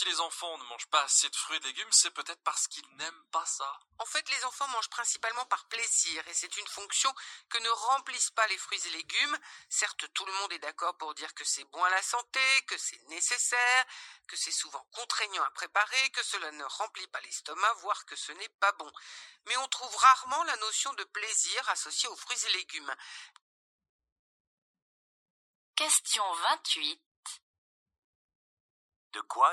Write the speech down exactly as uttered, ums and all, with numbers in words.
si les enfants ne mangent pas assez de fruits et de légumes, c'est peut-être parce qu'ils n'aiment pas ça. En fait, les enfants mangent principalement par plaisir et c'est une fonction que ne remplissent pas les fruits et légumes. Certes, tout le monde est d'accord pour dire que c'est bon à la santé, que c'est nécessaire, que c'est souvent contraignant à préparer, que cela ne remplit pas l'estomac, voire que ce n'est pas bon. Mais on trouve rarement la notion de plaisir associée aux fruits et légumes. Question vingt-huit. De quoi est-il question ?